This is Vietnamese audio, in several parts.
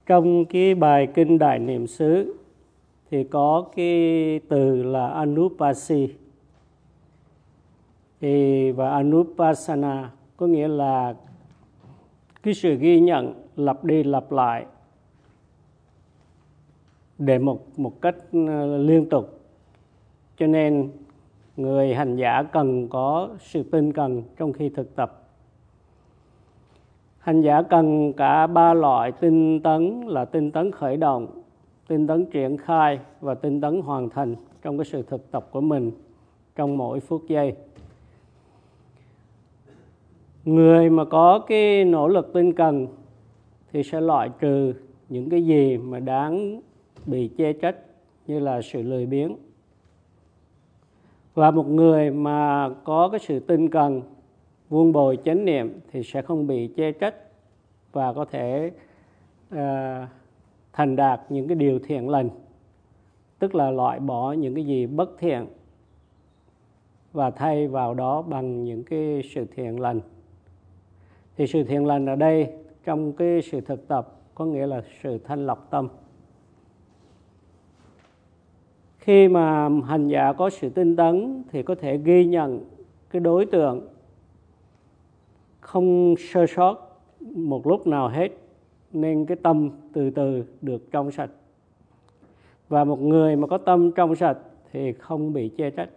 Trong cái bài kinh Đại Niệm xứ thì có cái từ là Anupasi và Anupassana, có nghĩa là cái sự ghi nhận lặp đi lặp lại để một cách liên tục. Cho nên người hành giả cần có sự tinh cần trong khi thực tập. Hành giả cần cả ba loại tinh tấn là tinh tấn khởi động, tinh tấn triển khai và tinh tấn hoàn thành trong cái sự thực tập của mình trong mỗi phút giây. Người mà có cái nỗ lực tinh cần thì sẽ loại trừ những cái gì mà đáng bị chê trách như là sự lười biếng. Và một người mà có cái sự tinh cần, vun bồi chánh niệm thì sẽ không bị chê trách và có thể thành đạt những cái điều thiện lành, tức là loại bỏ những cái gì bất thiện và thay vào đó bằng những cái sự thiện lành. Thì sự thiện lành ở đây trong cái sự thực tập có nghĩa là sự thanh lọc tâm. Khi mà hành giả có sự tinh tấn thì có thể ghi nhận cái đối tượng không sơ sót một lúc nào hết, nên cái tâm từ từ được trong sạch. Và một người mà có tâm trong sạch thì không bị chê trách.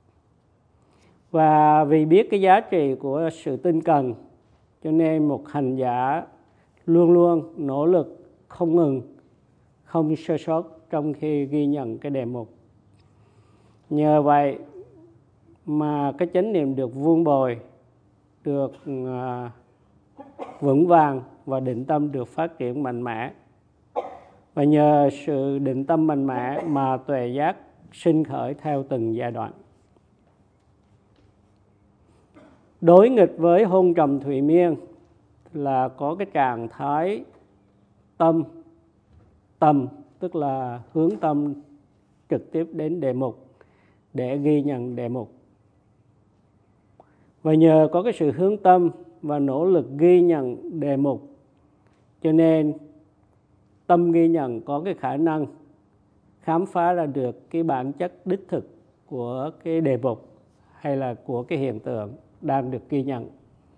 Và vì biết cái giá trị của sự tinh cần, cho nên một hành giả luôn luôn nỗ lực không ngừng, không sơ sót trong khi ghi nhận cái đề mục. Nhờ vậy mà cái chánh niệm được vun bồi, được vững vàng và định tâm được phát triển mạnh mẽ. Và nhờ sự định tâm mạnh mẽ mà tuệ giác sinh khởi theo từng giai đoạn. Đối nghịch với hôn trầm thụy miên là có cái trạng thái tầm, tức là hướng tâm trực tiếp đến đề mục để ghi nhận đề mục. Và nhờ có cái sự hướng tâm và nỗ lực ghi nhận đề mục, cho nên tâm ghi nhận có cái khả năng khám phá ra được cái bản chất đích thực của cái đề mục hay là của cái hiện tượng đang được ghi nhận.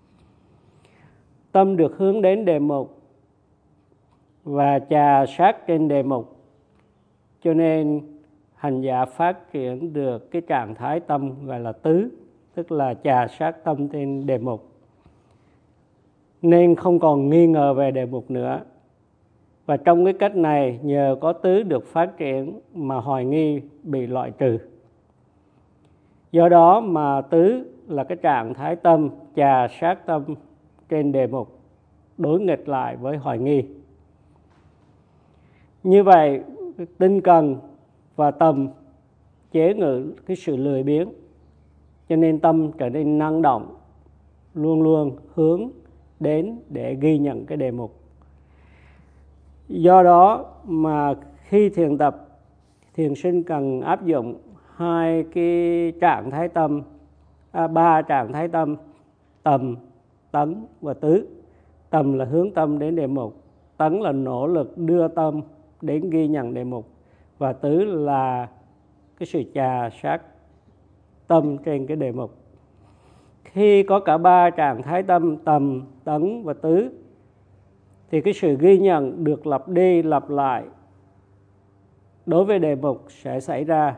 Tâm được hướng đến đề mục và chà sát trên đề mục, cho nên hành giả phát triển được cái trạng thái tâm gọi là tứ, tức là chà sát tâm trên đề mục, nên không còn nghi ngờ về đề mục nữa. Và trong cái cách này, nhờ có tứ được phát triển mà hoài nghi bị loại trừ. Do đó mà tứ là cái trạng thái tâm chà sát tâm trên đề mục, đối nghịch lại với hoài nghi. Như vậy, tinh cần và tầm chế ngự cái sự lười biếng, cho nên tâm trở nên năng động, luôn luôn hướng đến để ghi nhận cái đề mục. Do đó mà khi thiền tập, thiền sinh cần áp dụng hai cái trạng thái tâm, ba trạng thái tâm, tầm, tấn và tứ. Tầm là hướng tâm đến đề mục, tấn là nỗ lực đưa tâm đến ghi nhận đề mục, và tứ là cái sự chà sát tâm trên cái đề mục. Khi có cả ba trạng thái tâm, tầm, tấn và tứ, thì cái sự ghi nhận được lặp đi lặp lại đối với đề mục sẽ xảy ra.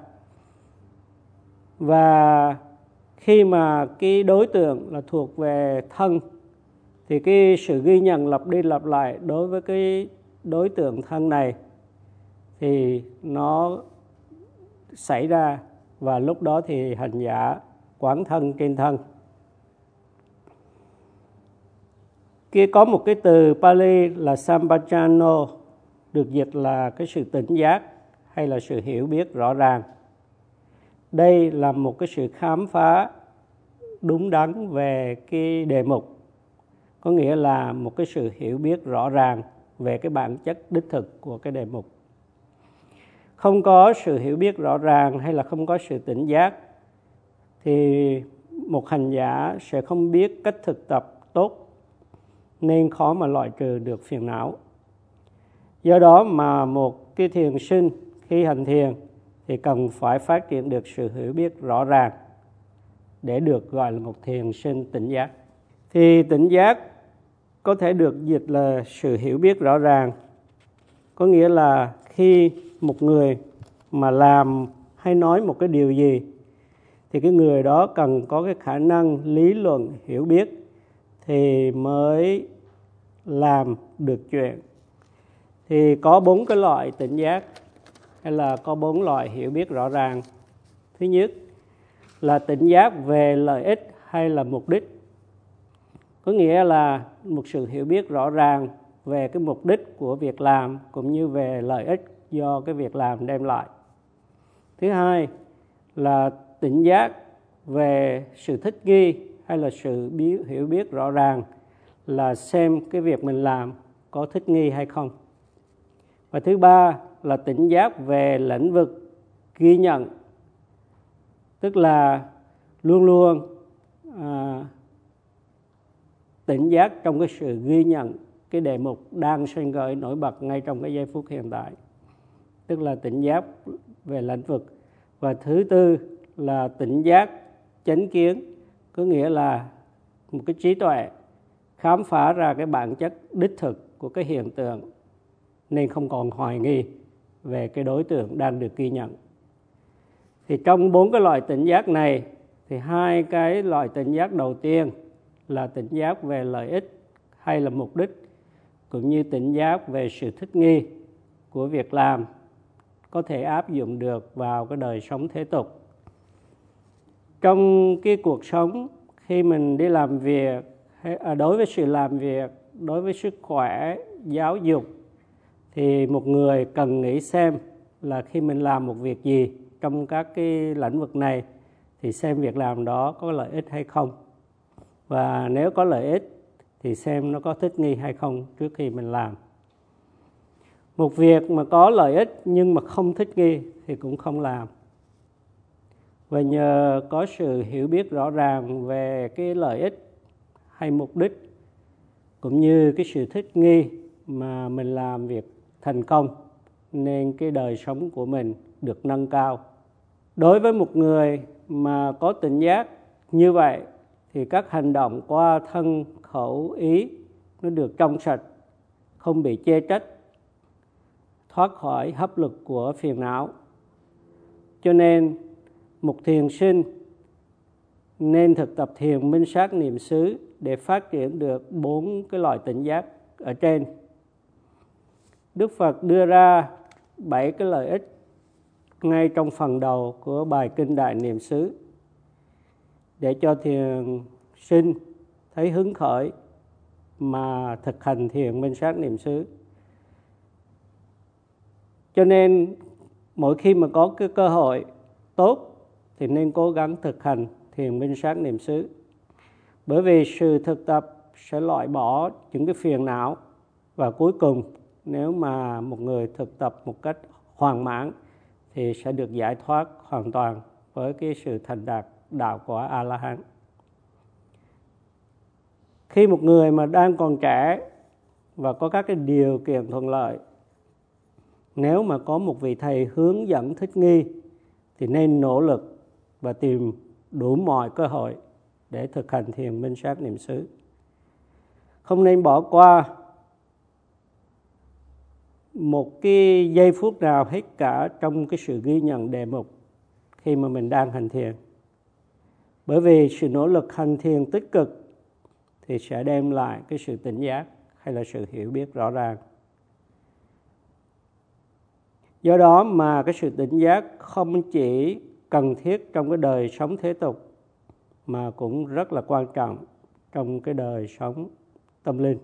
Và khi mà cái đối tượng là thuộc về thân, thì cái sự ghi nhận lặp đi lặp lại đối với cái đối tượng thân này thì nó xảy ra, và lúc đó thì hành giả quán thân trên thân. Có một cái từ Pali là Sampajano, được dịch là cái sự tỉnh giác hay là sự hiểu biết rõ ràng. Đây là một cái sự khám phá đúng đắn về cái đề mục, có nghĩa là một cái sự hiểu biết rõ ràng về cái bản chất đích thực của cái đề mục. Không có sự hiểu biết rõ ràng hay là không có sự tỉnh giác thì một hành giả sẽ không biết cách thực tập tốt, nên khó mà loại trừ được phiền não. Do đó mà một cái thiền sinh khi hành thiền thì cần phải phát triển được sự hiểu biết rõ ràng để được gọi là một thiền sinh tỉnh giác. Thì tỉnh giác có thể được dịch là sự hiểu biết rõ ràng. Có nghĩa là khi một người mà làm hay nói một cái điều gì thì cái người đó cần có cái khả năng lý luận hiểu biết thì mới làm được chuyện. Thì có 4 cái loại tỉnh giác hay là có 4 loại hiểu biết rõ ràng. Thứ nhất là tỉnh giác về lợi ích hay là mục đích. Có nghĩa là một sự hiểu biết rõ ràng về cái mục đích của việc làm cũng như về lợi ích do cái việc làm đem lại. Thứ hai là tỉnh giác về sự thích nghi hay là sự hiểu biết rõ ràng là xem cái việc mình làm có thích nghi hay không. Và thứ ba là tỉnh giác về lĩnh vực ghi nhận, tức là luôn luôn tỉnh giác trong cái sự ghi nhận cái đề mục đang sinh khởi nổi bật ngay trong cái giây phút hiện tại, tức là tỉnh giác về lĩnh vực. Và thứ tư là tỉnh giác chánh kiến, có nghĩa là một cái trí tuệ khám phá ra cái bản chất đích thực của cái hiện tượng nên không còn hoài nghi về cái đối tượng đang được ghi nhận. Thì trong 4 cái loại tỉnh giác này thì 2 cái loại tỉnh giác đầu tiên là tỉnh giác về lợi ích hay là mục đích cũng như tỉnh giác về sự thích nghi của việc làm có thể áp dụng được vào cái đời sống thế tục. Trong cái cuộc sống khi mình đi làm việc, đối với sự làm việc, đối với sức khỏe, giáo dục thì một người cần nghĩ xem là khi mình làm một việc gì trong các cái lĩnh vực này thì xem việc làm đó có lợi ích hay không. Và nếu có lợi ích thì xem nó có thích nghi hay không trước khi mình làm. Một việc mà có lợi ích nhưng mà không thích nghi thì cũng không làm. Và nhờ có sự hiểu biết rõ ràng về cái lợi ích hay mục đích cũng như cái sự thích nghi mà mình làm việc thành công nên cái đời sống của mình được nâng cao. Đối với một người mà có tỉnh giác như vậy thì các hành động qua thân, khẩu, ý nó được trong sạch, không bị chê trách, thoát khỏi hấp lực của phiền não. Cho nên một thiền sinh nên thực tập thiền minh sát niệm xứ để phát triển được 4 cái loại tỉnh giác ở trên. Đức Phật đưa ra 7 cái lợi ích ngay trong phần đầu của bài kinh Đại Niệm xứ để cho thiền sinh thấy hứng khởi mà thực hành thiền minh sát niệm xứ. Cho nên mỗi khi mà có cái cơ hội tốt thì nên cố gắng thực hành thiền minh sát niệm xứ. Bởi vì sự thực tập sẽ loại bỏ những cái phiền não và cuối cùng nếu mà một người thực tập một cách hoàn mãn thì sẽ được giải thoát hoàn toàn với cái sự thành đạt đạo quả A-la-hán. Khi một người mà đang còn trẻ và có các cái điều kiện thuận lợi, nếu mà có một vị thầy hướng dẫn thích nghi thì nên nỗ lực và tìm đủ mọi cơ hội để thực hành thiền minh sát niệm xứ. Không nên bỏ qua một cái giây phút nào hết cả trong cái sự ghi nhận đề mục khi mà mình đang hành thiền. Bởi vì sự nỗ lực hành thiền tích cực thì sẽ đem lại cái sự tỉnh giác hay là sự hiểu biết rõ ràng. Do đó mà cái sự tỉnh giác không chỉ cần thiết trong cái đời sống thế tục mà cũng rất là quan trọng trong cái đời sống tâm linh.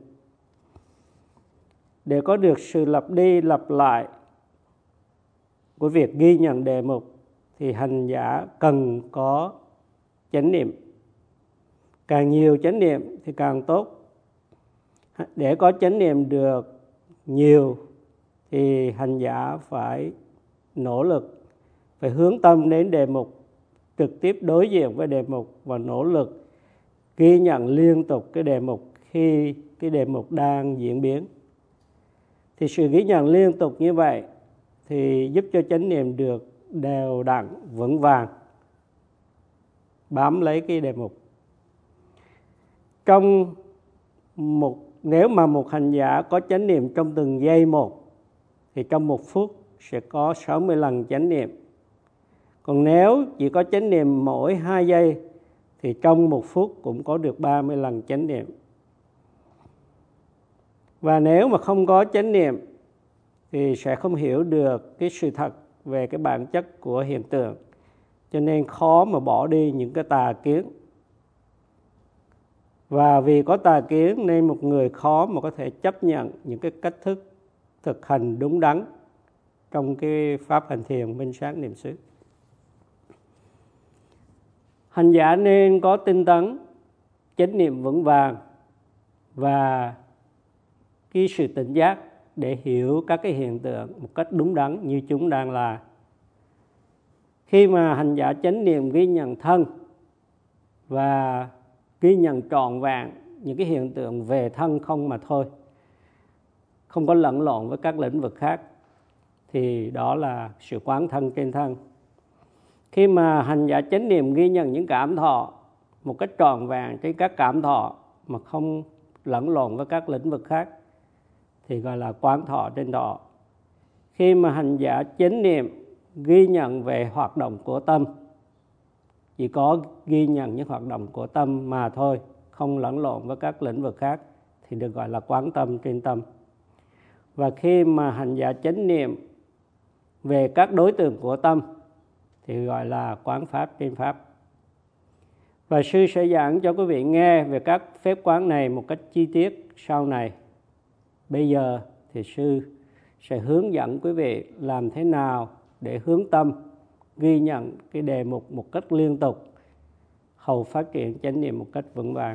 Để có được sự lặp đi lặp lại của việc ghi nhận đề mục thì hành giả cần có chánh niệm. Càng nhiều chánh niệm thì càng tốt. Để có chánh niệm được nhiều thì hành giả phải nỗ lực, phải hướng tâm đến đề mục, trực tiếp đối diện với đề mục và nỗ lực ghi nhận liên tục cái đề mục khi cái đề mục đang diễn biến. Thì sự ghi nhận liên tục như vậy thì giúp cho chánh niệm được đều đặn, vững vàng, bám lấy cái đề mục. Nếu mà một hành giả có chánh niệm trong từng giây một, thì trong 1 phút sẽ có 60 lần chánh niệm. Còn nếu chỉ có chánh niệm mỗi 2 giây, thì trong 1 phút cũng có được 30 lần chánh niệm. Và nếu mà không có chánh niệm thì sẽ không hiểu được cái sự thật về cái bản chất của hiện tượng, cho nên khó mà bỏ đi những cái tà kiến. Và vì có tà kiến nên một người khó mà có thể chấp nhận những cái cách thức thực hành đúng đắn trong cái pháp hành thiền minh sát niệm xứ. Hành giả nên có tinh tấn, chánh niệm vững vàng và cái sự tỉnh giác để hiểu các cái hiện tượng một cách đúng đắn như chúng đang là. Khi mà hành giả chánh niệm ghi nhận thân và ghi nhận trọn vẹn những cái hiện tượng về thân không mà thôi, không có lẫn lộn với các lĩnh vực khác, thì đó là sự quán thân trên thân. Khi mà hành giả chánh niệm ghi nhận những cảm thọ một cách trọn vẹn trên các cảm thọ mà không lẫn lộn với các lĩnh vực khác, thì gọi là quán thọ trên thọ. Khi mà hành giả chánh niệm ghi nhận về hoạt động của tâm, chỉ có ghi nhận những hoạt động của tâm mà thôi, không lẫn lộn với các lĩnh vực khác, thì được gọi là quán tâm trên tâm. Và khi mà hành giả chánh niệm về các đối tượng của tâm thì gọi là quán pháp trên pháp. Và sư sẽ giảng cho quý vị nghe về các phép quán này một cách chi tiết sau này. Bây giờ thì sư sẽ hướng dẫn quý vị làm thế nào để hướng tâm ghi nhận cái đề mục một cách liên tục, hầu phát triển chánh niệm một cách vững vàng.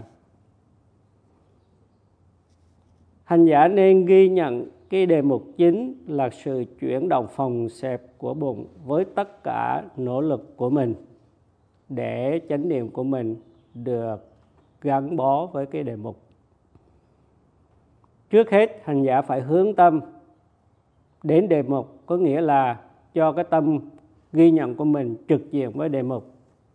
Hành giả nên ghi nhận cái đề mục chính là sự chuyển động phòng xẹp của bụng với tất cả nỗ lực của mình để chánh niệm của mình được gắn bó với cái đề mục. Trước hết, hành giả phải hướng tâm đến đề mục, có nghĩa là cho cái tâm ghi nhận của mình trực diện với đề mục.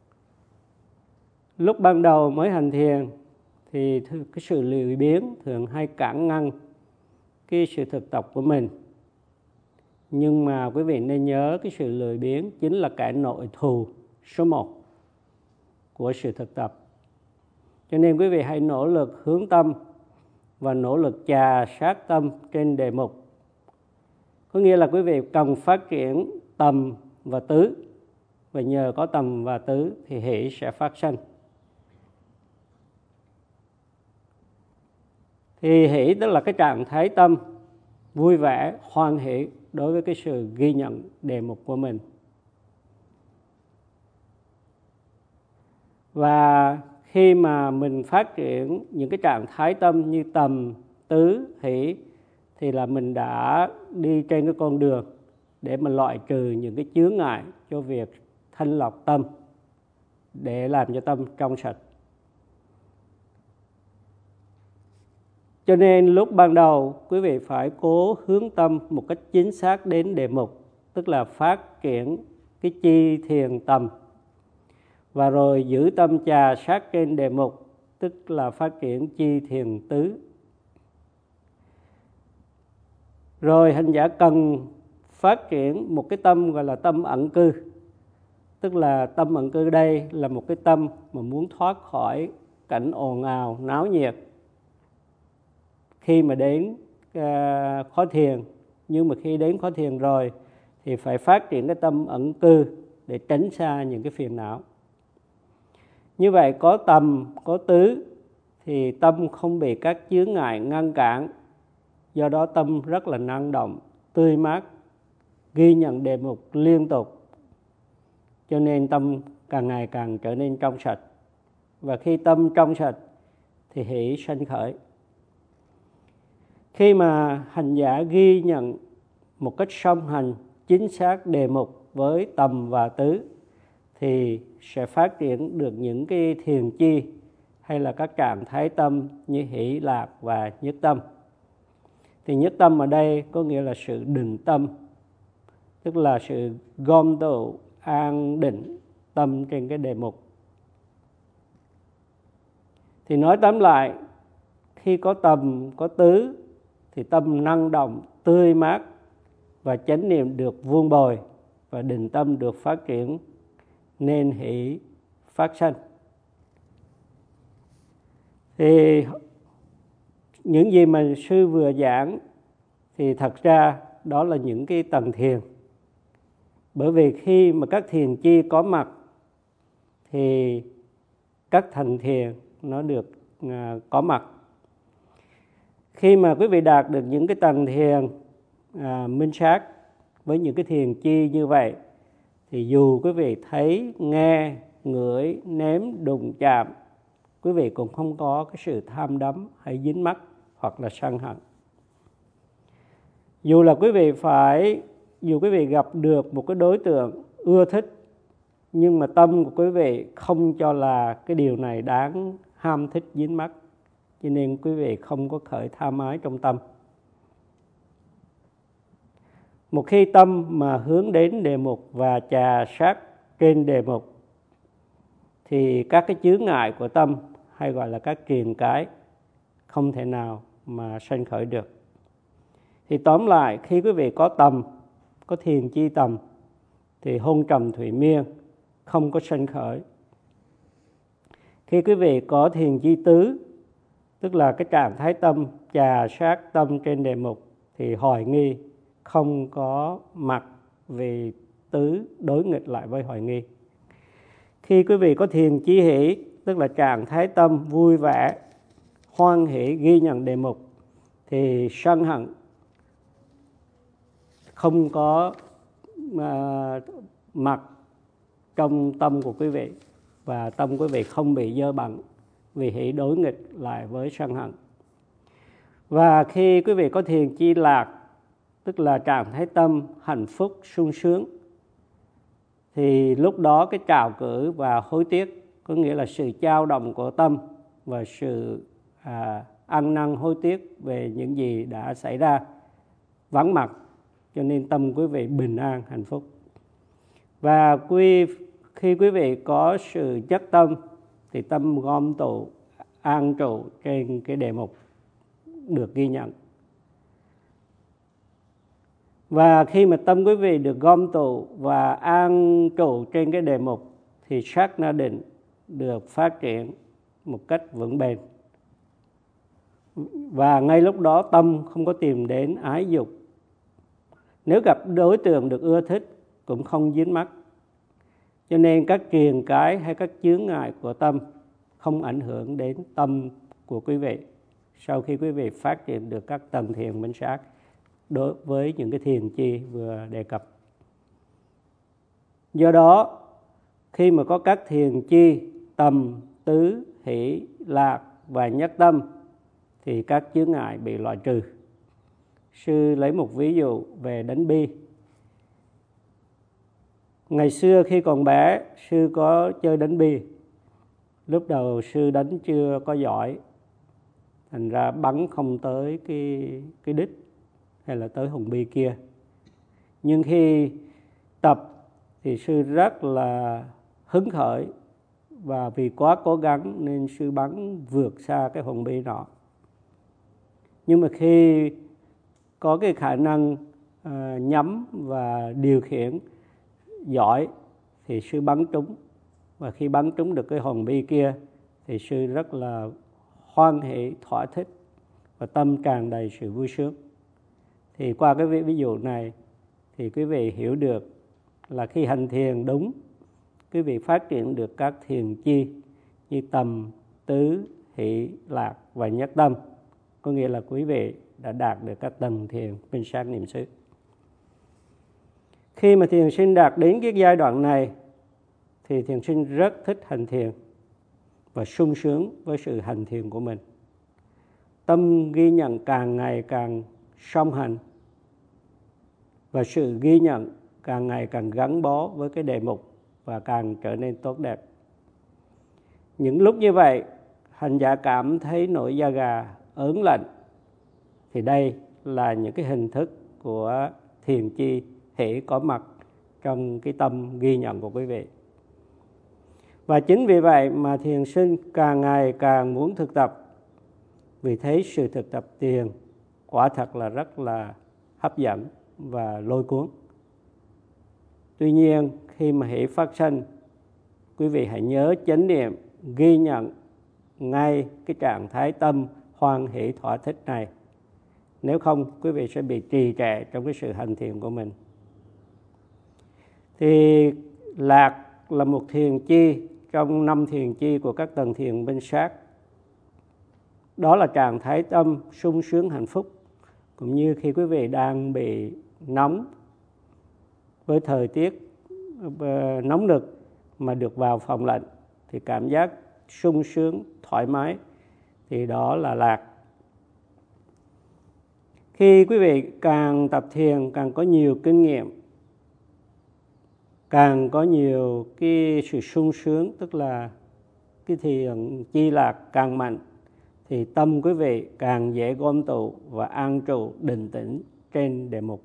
Lúc ban đầu mới hành thiền thì cái sự lười biếng thường hay cản ngăn cái sự thực tập của mình. Nhưng mà quý vị nên nhớ cái sự lười biếng chính là kẻ nội thù số 1 của sự thực tập. Cho nên quý vị hãy nỗ lực hướng tâm và nỗ lực chà sát tâm trên đề mục. Có nghĩa là quý vị cần phát triển tầm và tứ, và nhờ có tầm và tứ thì hỷ sẽ phát sinh. Thì hỷ tức là cái trạng thái tâm vui vẻ, hoan hỷ đối với cái sự ghi nhận đề mục của mình. Và khi mà mình phát triển những cái trạng thái tâm như tầm, tứ, hỷ, thì là mình đã đi trên cái con đường để mà loại trừ những cái chướng ngại cho việc thanh lọc tâm, để làm cho tâm trong sạch. Cho nên lúc ban đầu quý vị phải cố hướng tâm một cách chính xác đến đề mục, tức là phát triển cái chi thiền tầm, và rồi giữ tâm chà sát trên đề mục, tức là phát triển chi thiền tứ. Rồi hành giả cần phát triển một cái tâm gọi là tâm ẩn cư, tức là tâm ẩn cư đây là một cái tâm mà muốn thoát khỏi cảnh ồn ào, náo nhiệt khi mà đến khó thiền. Nhưng mà khi đến khó thiền rồi thì phải phát triển cái tâm ẩn cư để tránh xa những cái phiền não. Như vậy có tầm, có tứ thì tâm không bị các chướng ngại ngăn cản. Do đó tâm rất là năng động, tươi mát, ghi nhận đề mục liên tục. Cho nên tâm càng ngày càng trở nên trong sạch. Và khi tâm trong sạch thì hỷ sanh khởi. Khi mà hành giả ghi nhận một cách song hành chính xác đề mục với tầm và tứ thì sẽ phát triển được những cái thiền chi hay là các trạng thái tâm như hỷ lạc và nhất tâm. Thì nhất tâm ở đây có nghĩa là sự định tâm, tức là sự gom tụ an định tâm trên cái đề mục. Thì nói tóm lại, khi có tầm, có tứ thì tâm năng động, tươi mát và chánh niệm được vuông bồi và định tâm được phát triển nên hỷ phát sanh. Thì những gì mà sư vừa giảng thì thật ra đó là những cái tầng thiền. Bởi vì khi mà các thiền chi có mặt thì các thành thiền nó được có mặt. Khi mà quý vị đạt được những cái tầng thiền minh sát với những cái thiền chi như vậy, thì dù quý vị thấy, nghe, ngửi, nếm, đụng, chạm, quý vị cũng không có cái sự tham đắm hay dính mắc hoặc là sân hận. Dù quý vị gặp được một cái đối tượng ưa thích, nhưng mà tâm của quý vị không cho là cái điều này đáng ham thích dính mắc, cho nên quý vị không có khởi tham ái trong tâm. Một khi tâm mà hướng đến đề mục và chà sát trên đề mục thì các cái chướng ngại của tâm, hay gọi là các triền cái, không thể nào mà sanh khởi được. Thì tóm lại, khi quý vị có tầm, có thiền chi tầm, thì hôn trầm thủy miên không có sanh khởi. Khi quý vị có thiền chi tứ, tức là cái trạng thái tâm chà sát tâm trên đề mục, thì hoài nghi không có mặt, vì tứ đối nghịch lại với hoài nghi. Khi quý vị có thiền chi hỷ, tức là trạng thái tâm vui vẻ, hoan hỷ ghi nhận đề mục, thì sân hận không có mặt trong tâm của quý vị, và tâm quý vị không bị dơ bẩn, vì hỷ đối nghịch lại với sân hận. Và khi quý vị có thiền chi lạc, tức là trạng thái tâm hạnh phúc, sung sướng, thì lúc đó cái trào cử và hối tiếc, có nghĩa là sự dao động của tâm và sự ăn năn hối tiếc về những gì đã xảy ra vắng mặt, cho nên tâm quý vị bình an, hạnh phúc. Và khi quý vị có sự nhất tâm thì tâm gom tụ an trụ trên cái đề mục được ghi nhận. Và khi mà tâm quý vị được gom tụ và an trụ trên cái đề mục thì sát na định được phát triển một cách vững bền. Và ngay lúc đó tâm không có tìm đến ái dục. Nếu gặp đối tượng được ưa thích cũng không dính mắc. Cho nên các triền cái hay các chướng ngại của tâm không ảnh hưởng đến tâm của quý vị sau khi quý vị phát triển được các tầng thiền minh sát đối với những cái thiền chi vừa đề cập. Do đó, khi mà có các thiền chi tầm, tứ, hỷ, lạc và nhất tâm thì các chướng ngại bị loại trừ. Sư lấy một ví dụ về đánh bi. Ngày xưa khi còn bé, sư có chơi đánh bi. Lúc đầu sư đánh chưa có giỏi, thành ra bắn không tới cái đích hay là tới hòn bi kia. Nhưng khi tập thì sư rất là hứng khởi, và vì quá cố gắng nên sư bắn vượt xa cái hòn bi nọ. Nhưng mà khi có cái khả năng nhắm và điều khiển giỏi thì sư bắn trúng, và khi bắn trúng được cái hòn bi kia thì sư rất là hoan hỷ, thỏa thích và tâm tràn đầy sự vui sướng. Thì qua cái ví dụ này thì quý vị hiểu được là khi hành thiền đúng, quý vị phát triển được các thiền chi như tầm, tứ, hỷ, lạc và nhất tâm, có nghĩa là quý vị đã đạt được các tầng thiền minh sát niệm xứ. Khi mà thiền sinh đạt đến cái giai đoạn này thì thiền sinh rất thích hành thiền và sung sướng với sự hành thiền của mình. Tâm ghi nhận càng ngày càng song hành, và sự ghi nhận càng ngày càng gắn bó với cái đề mục và càng trở nên tốt đẹp. Những lúc như vậy, hành giả cảm thấy nổi da gà, ớn lạnh, thì đây là những cái hình thức của thiền chi hễ có mặt trong cái tâm ghi nhận của quý vị. Và chính vì vậy mà thiền sinh càng ngày càng muốn thực tập, vì thấy sự thực tập thiền quả thật là rất là hấp dẫn và lôi cuốn. Tuy nhiên, khi mà hễ phát sanh, quý vị hãy nhớ chánh niệm ghi nhận ngay cái trạng thái tâm hoan hỷ thỏa thích này. Nếu không, quý vị sẽ bị trì trệ trong cái sự hành thiền của mình. Thì lạc là một thiền chi trong 5 thiền chi của các tầng thiền bên sát. Đó là trạng thái tâm sung sướng hạnh phúc, cũng như khi quý vị đang bị nóng với thời tiết nóng nực mà được vào phòng lạnh thì cảm giác sung sướng, thoải mái, thì đó là lạc. Khi quý vị càng tập thiền, càng có nhiều kinh nghiệm, càng có nhiều cái sự sung sướng, tức là cái thiền chi lạc càng mạnh, thì tâm quý vị càng dễ gom tụ và an trụ định tĩnh trên đề mục.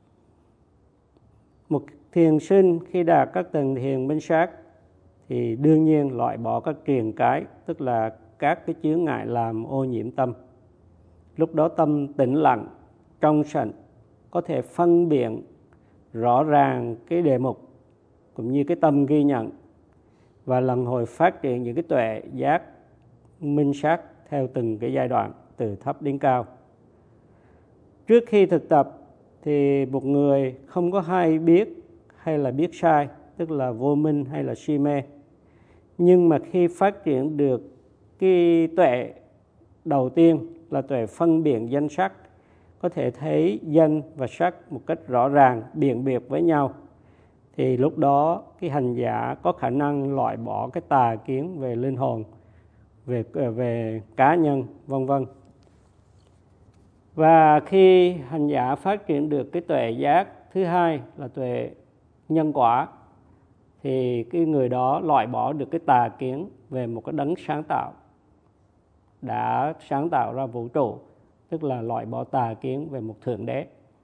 Một thiền sinh khi đạt các tầng thiền bên sát thì đương nhiên loại bỏ các triền cái, tức là các cái chướng ngại làm ô nhiễm tâm. Lúc đó tâm tĩnh lặng, trong sạch, có thể phân biệt rõ ràng cái đề mục cũng như cái tâm ghi nhận, và lần hồi phát triển những cái tuệ giác minh sát theo từng cái giai đoạn từ thấp đến cao. Trước khi thực tập thì một người không có hay biết hay là biết sai, tức là vô minh hay là si mê. Nhưng mà khi phát triển được cái tuệ đầu tiên là tuệ phân biệt danh sắc, có thể thấy danh và sắc một cách rõ ràng, biện biệt với nhau, thì lúc đó cái hành giả có khả năng loại bỏ cái tà kiến về linh hồn, về cá nhân, vân vân. Và khi hành giả phát triển được cái tuệ giác thứ hai là tuệ nhân quả, thì cái người đó loại bỏ được cái tà kiến về một cái đấng sáng tạo, đã sáng tạo ra vũ trụ, tức là loại bỏ tà kiến về một thượng đế.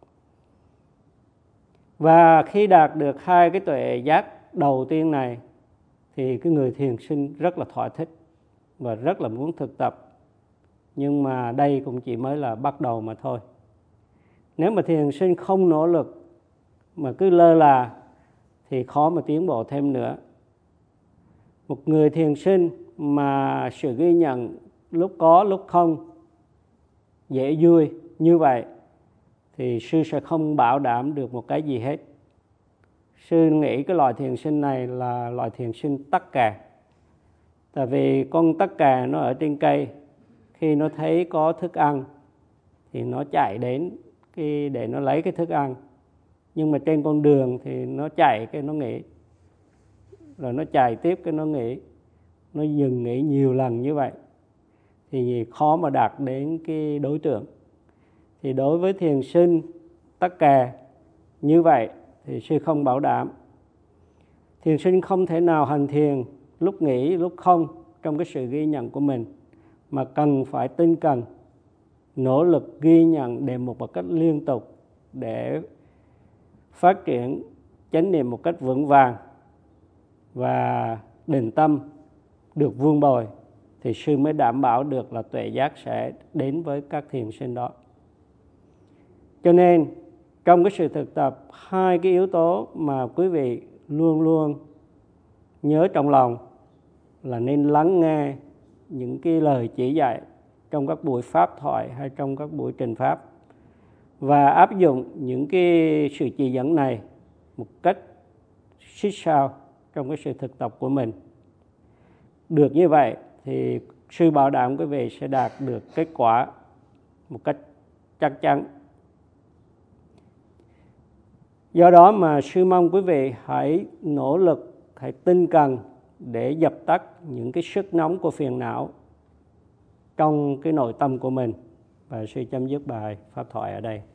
Và khi đạt được hai cái tuệ giác đầu tiên này thì cái người thiền sinh rất là thỏa thích và rất là muốn thực tập. Nhưng mà đây cũng chỉ mới là bắt đầu mà thôi. Nếu mà thiền sinh không nỗ lực mà cứ lơ là thì khó mà tiến bộ thêm nữa. Một người thiền sinh mà sự ghi nhận lúc có lúc không, dễ vui như vậy thì sư sẽ không bảo đảm được một cái gì hết. Sư nghĩ cái loại thiền sinh này là loại thiền sinh tắc kè. Tại vì con tắc kè nó ở trên cây, khi nó thấy có thức ăn thì nó chạy đến để nó lấy cái thức ăn. Nhưng mà trên con đường thì nó chạy cái nó nghỉ, rồi nó chạy tiếp cái nó nghỉ, nó dừng nghỉ nhiều lần như vậy thì khó mà đạt đến cái đối tượng. Thì đối với thiền sinh tắc kè như vậy thì sư không bảo đảm. Thiền sinh không thể nào hành thiền lúc nghỉ lúc không trong cái sự ghi nhận của mình, mà cần phải tinh cần nỗ lực ghi nhận đề mục một cách liên tục để phát triển chánh niệm một cách vững vàng và định tâm được vuông bồi, thì sư mới đảm bảo được là tuệ giác sẽ đến với các thiền sinh đó. Cho nên trong cái sự thực tập, hai cái yếu tố mà quý vị luôn luôn nhớ trong lòng là nên lắng nghe những cái lời chỉ dạy trong các buổi pháp thoại hay trong các buổi trình pháp, và áp dụng những cái sự chỉ dẫn này một cách xích sao trong cái sự thực tập của mình. Được như vậy thì sư bảo đảm quý vị sẽ đạt được kết quả một cách chắc chắn. Do đó mà sư mong quý vị hãy nỗ lực, hãy tinh cần để dập tắt những cái sức nóng của phiền não trong cái nội tâm của mình. Và sư chấm dứt bài pháp thoại ở đây.